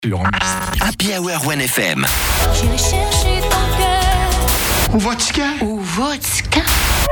Happy Hour 1FM. J'irai chercher ton cœur. Ou vodka. Ou vodka.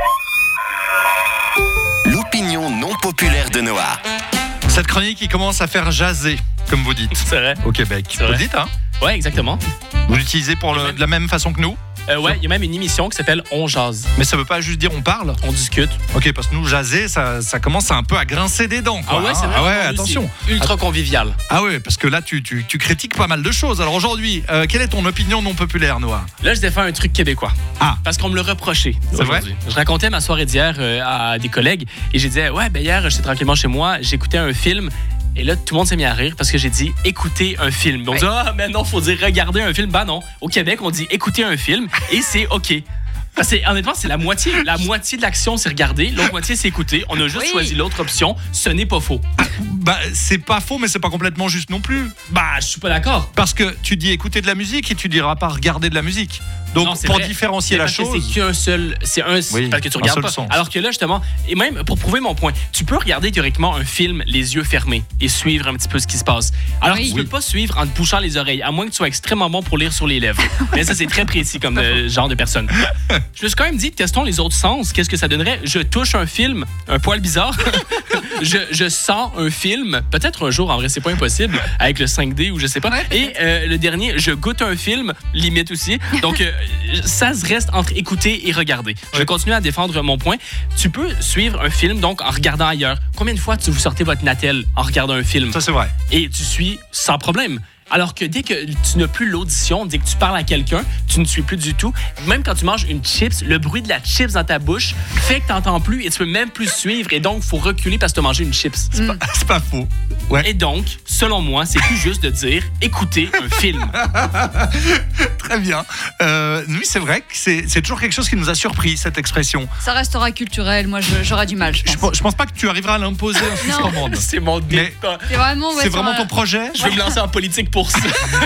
L'opinion non populaire de Noah. Cette chronique, il commence à faire jaser, comme vous dites, C'est vrai. au Québec. C'est Vous vrai. le dites, hein? Ouais, exactement. Vous l'utilisez de la même façon que nous? Ouais, il y a même une émission qui s'appelle On jase. Mais ça veut pas juste dire on parle? On discute. Ok, parce que nous, jaser, ça commence un peu à grincer des dents, quoi, Ah ouais, hein. c'est vrai. Ah ouais, Nous, attention. c'est ultra convivial. Ah ouais, parce que là, tu critiques pas mal de choses. Alors aujourd'hui, quelle est ton opinion non populaire, Noah? Là, je défends un truc québécois. Ah. Parce qu'on me le reprochait. C'est vrai? aujourd'hui. Je racontais ma soirée d'hier à des collègues et j'ai dit ouais, ben hier, j'étais tranquillement chez moi, j'écécoutais un film. Et là, tout le monde s'est mis à rire parce que j'ai dit écouter un film. On dit ah, mais non, faut dire regarder un film. Bah non. Au Québec, on dit écouter un film et c'est OK. Parce que, honnêtement, c'est la moitié. La moitié de l'action, c'est regarder. L'autre moitié, c'est écouter. On a juste choisi l'autre option. Ce n'est pas faux. Bah, c'est pas faux, mais c'est pas complètement juste non plus. Bah, je suis pas d'accord. Parce que tu dis écouter de la musique et tu diras pas regarder de la musique. Donc, Non, c'est pour vrai. différencier la Parce que chose. c'est qu'un seul. C'est un. Oui, parce que tu un regardes seul pas. sens. Alors que là, justement, et même pour prouver mon point, tu peux regarder théoriquement un film les yeux fermés et suivre un petit peu ce qui se passe. Alors que tu peux pas suivre en te bouchant les oreilles, à moins que tu sois extrêmement bon pour lire sur les lèvres. Mais ça, c'est très précis comme genre de personne. Je me suis quand même dit, testons les autres sens. Qu'est-ce que ça donnerait? Je touche un film, un poil bizarre. je sens un film. Peut-être un jour, en vrai, c'est pas impossible, avec le 5D ou je sais pas. Et le dernier, je goûte un film, limite aussi. Donc, ça se reste entre écouter et regarder. Je vais continuer à défendre mon point. Tu peux suivre un film, donc, en regardant ailleurs. Combien de fois vous sortez votre Natel en regardant un film? Ça, c'est vrai. Et tu suis sans problème. Alors que dès que tu n'as plus l'audition, dès que tu parles à quelqu'un, tu ne suis plus du tout. Même quand tu manges une chips, le bruit de la chips dans ta bouche fait que tu n'entends plus et tu peux même plus suivre. Et donc, il faut reculer parce que tu as mangé une chips. C'est pas faux. Ouais. Et donc, selon moi, c'est plus juste de dire écoutez un film. Très bien. Oui, c'est vrai que c'est toujours quelque chose qui nous a surpris, cette expression. Ça restera culturel, moi j'aurais du mal, je pense. Je pense pas que tu arriveras à l'imposer en Suisse romande. C'est mon Mais- débat. C'est vraiment, C'est vraiment ton projet? Je vais me lancer en politique pour ça.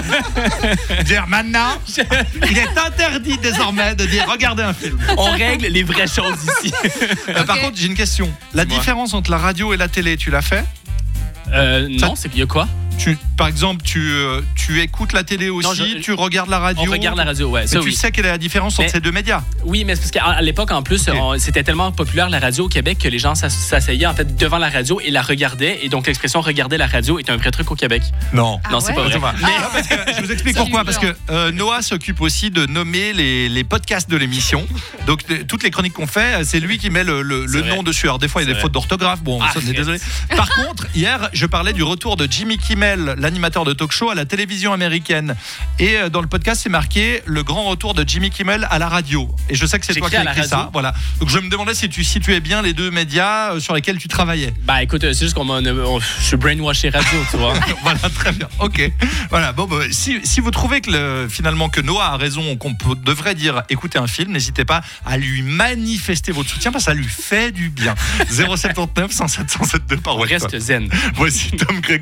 Dire maintenant, il est interdit désormais de dire regardez un film. On règle les vraies choses ici. Par contre, j'ai une question. La Dis-moi. différence entre la radio et la télé, tu l'as fait? Non, c'est qu'il y a quoi? Par exemple, tu écoutes la télé aussi, Non, tu regardes la radio. On regarde la radio, ouais. Mais Ça, tu oui. sais quelle est la différence entre Mais- ces deux médias? Oui, mais c'est parce qu'à l'époque, en plus, c'était tellement populaire la radio au Québec que les gens s'asseyaient en fait devant la radio et la regardaient. Et donc l'expression regarder la radio est un vrai truc au Québec. Non. non, c'est ouais? pas vrai. Ça va. Mais Ah, parce que je vous explique Ça, pourquoi. j'ai eu Parce que Noah s'occupe aussi de nommer les podcasts de l'émission. Donc, toutes les chroniques qu'on fait, c'est lui qui met le C'est nom vrai. dessus. Alors, des fois, il y a des C'est fautes d'orthographe. Bon, ça, on est Arrête. désolé. Par contre, hier, je parlais du retour de Jimmy Kimmel, l'animateur de talk show, à la télévision américaine. Et dans le podcast, c'est marqué le grand retour de Jimmy Kimmel à la radio. Et je sais que c'est toi qui J'écris as à la écrit ça. radio. Voilà. Donc, je me demandais si tu situais bien les deux médias sur lesquels tu travaillais. bah écoute, c'est juste je suis brainwashé radio, tu vois. Voilà, très bien. Ok. Voilà. Bon, bah, si vous trouvez que finalement que Noah a raison, qu'on devrait dire écoutez un film, n'hésitez pas à lui manifester votre soutien parce que ça lui fait du bien. 079 107 107 par WhatsApp. Reste zen. Voici Tom Grégory.